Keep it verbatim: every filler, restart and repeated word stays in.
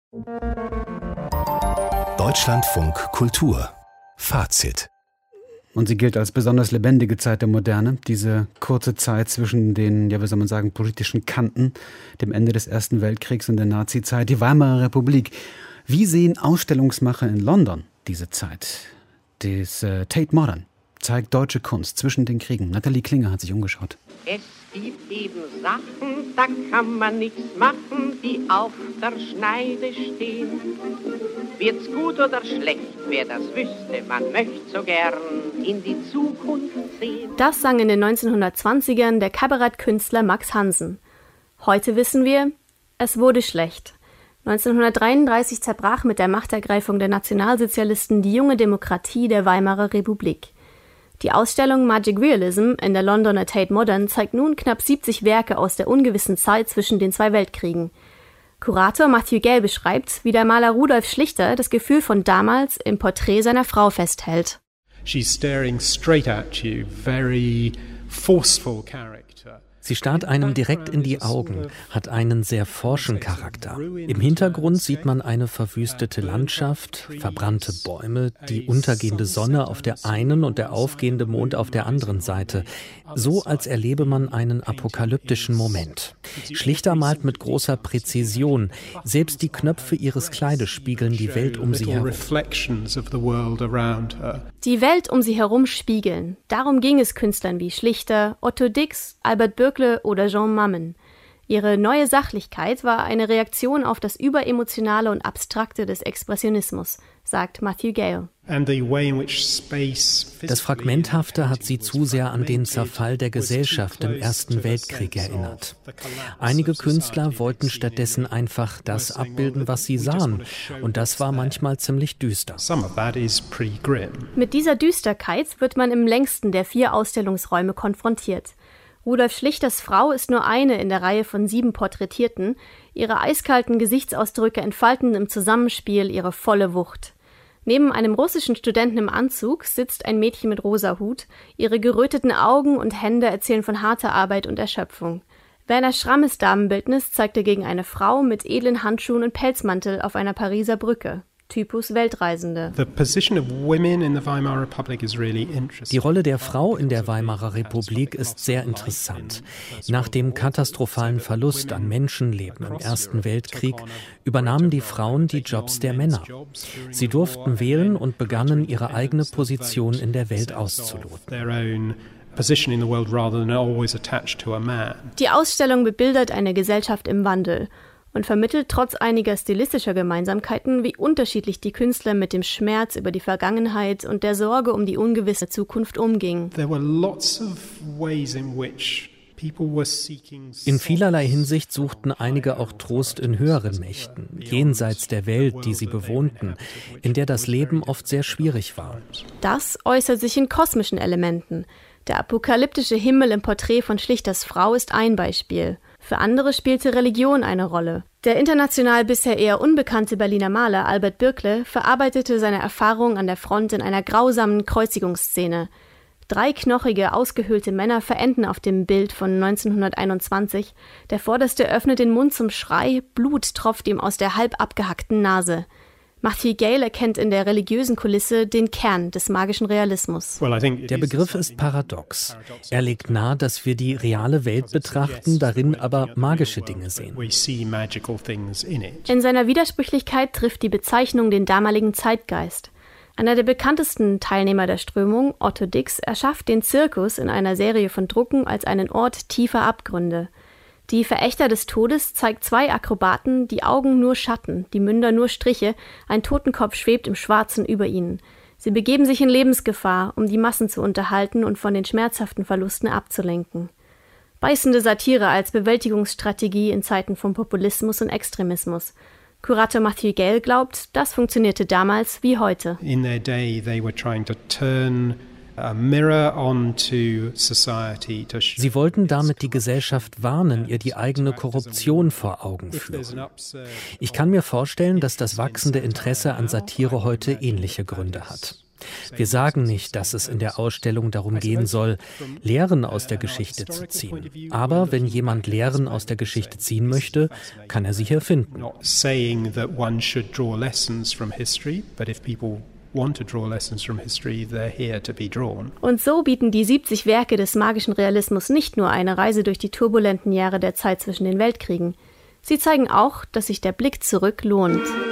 Deutschlandfunk Kultur Fazit. Und sie gilt als besonders lebendige Zeit der Moderne, diese kurze Zeit zwischen den, ja wie soll man sagen, politischen Kanten, dem Ende des Ersten Weltkriegs und der Nazizeit, die Weimarer Republik. Wie sehen Ausstellungsmacher in London diese Zeit? Das äh, Tate Modern zeigt deutsche Kunst zwischen den Kriegen. Nathalie Klinger hat sich umgeschaut. Es gibt eben Sachen, da kann man nichts machen, die auf der Schneide stehen. Wird's gut oder schlecht, wer das wüsste, man möchte so gern in die Zukunft sehen. Das sang in den neunzehnhundertzwanzigern der Kabarettkünstler Max Hansen. Heute wissen wir, es wurde schlecht. neunzehnhundertdreiunddreißig zerbrach mit der Machtergreifung der Nationalsozialisten die junge Demokratie der Weimarer Republik. Die Ausstellung Magic Realism in der Londoner Tate Modern zeigt nun knapp siebzig Werke aus der ungewissen Zeit zwischen den zwei Weltkriegen. Kurator Matthew Gale beschreibt, wie der Maler Rudolf Schlichter das Gefühl von damals im Porträt seiner Frau festhält. She's staring straight at you, very forceful character. Sie starrt einem direkt in die Augen, hat einen sehr forschen Charakter. Im Hintergrund sieht man eine verwüstete Landschaft, verbrannte Bäume, die untergehende Sonne auf der einen und der aufgehende Mond auf der anderen Seite. So als erlebe man einen apokalyptischen Moment. Schlichter malt mit großer Präzision. Selbst die Knöpfe ihres Kleides spiegeln die Welt um sie herum. Die Welt um sie herum spiegeln. Darum ging es Künstlern wie Schlichter, Otto Dix, Albert Birkle oder Jean Mammen. Ihre neue Sachlichkeit war eine Reaktion auf das Überemotionale und Abstrakte des Expressionismus, sagt Matthew Gale. Das Fragmenthafte hat sie zu sehr an den Zerfall der Gesellschaft im Ersten Weltkrieg erinnert. Einige Künstler wollten stattdessen einfach das abbilden, was sie sahen, und das war manchmal ziemlich düster. Mit dieser Düsterkeit wird man im längsten der vier Ausstellungsräume konfrontiert. Rudolf Schlichters Frau ist nur eine in der Reihe von sieben Porträtierten. Ihre eiskalten Gesichtsausdrücke entfalten im Zusammenspiel ihre volle Wucht. Neben einem russischen Studenten im Anzug sitzt ein Mädchen mit rosa Hut. Ihre geröteten Augen und Hände erzählen von harter Arbeit und Erschöpfung. Werner Schrammes Damenbildnis zeigt dagegen eine Frau mit edlen Handschuhen und Pelzmantel auf einer Pariser Brücke. Typus Weltreisende. Die Rolle der Frau in der Weimarer Republik ist sehr interessant. Nach dem katastrophalen Verlust an Menschenleben im Ersten Weltkrieg übernahmen die Frauen die Jobs der Männer. Sie durften wählen und begannen, ihre eigene Position in der Welt auszuloten. Die Ausstellung bebildert eine Gesellschaft im Wandel und vermittelt trotz einiger stilistischer Gemeinsamkeiten, wie unterschiedlich die Künstler mit dem Schmerz über die Vergangenheit und der Sorge um die ungewisse Zukunft umgingen. In vielerlei Hinsicht suchten einige auch Trost in höheren Mächten, jenseits der Welt, die sie bewohnten, in der das Leben oft sehr schwierig war. Das äußert sich in kosmischen Elementen. Der apokalyptische Himmel im Porträt von Schlichters Frau ist ein Beispiel. Für andere spielte Religion eine Rolle. Der international bisher eher unbekannte Berliner Maler Albert Birkle verarbeitete seine Erfahrungen an der Front in einer grausamen Kreuzigungsszene. Drei knochige, ausgehöhlte Männer verenden auf dem Bild von neunzehnhunderteinundzwanzig. Der vorderste öffnet den Mund zum Schrei, Blut tropft ihm aus der halb abgehackten Nase. Matthew Gale erkennt in der religiösen Kulisse den Kern des magischen Realismus. Der Begriff ist paradox. Er legt nahe, dass wir die reale Welt betrachten, darin aber magische Dinge sehen. In seiner Widersprüchlichkeit trifft die Bezeichnung den damaligen Zeitgeist. Einer der bekanntesten Teilnehmer der Strömung, Otto Dix, erschafft den Zirkus in einer Serie von Drucken als einen Ort tiefer Abgründe. Die Verächter des Todes zeigt zwei Akrobaten, die Augen nur Schatten, die Münder nur Striche, ein Totenkopf schwebt im Schwarzen über ihnen. Sie begeben sich in Lebensgefahr, um die Massen zu unterhalten und von den schmerzhaften Verlusten abzulenken. Beißende Satire als Bewältigungsstrategie in Zeiten von Populismus und Extremismus. Kurator Matthew Gale glaubt, das funktionierte damals wie heute. In their day they were trying to turn a mirror onto society. Sie wollten damit die Gesellschaft warnen, ihr die eigene Korruption vor Augen führen. Ich kann mir vorstellen, dass das wachsende Interesse an Satire heute ähnliche Gründe hat. Wir sagen nicht, dass es in der Ausstellung darum gehen soll, Lehren aus der Geschichte zu ziehen. Aber wenn jemand Lehren aus der Geschichte ziehen möchte, kann er sie hier finden. Und so bieten die siebzig Werke des magischen Realismus nicht nur eine Reise durch die turbulenten Jahre der Zeit zwischen den Weltkriegen. Sie zeigen auch, dass sich der Blick zurück lohnt.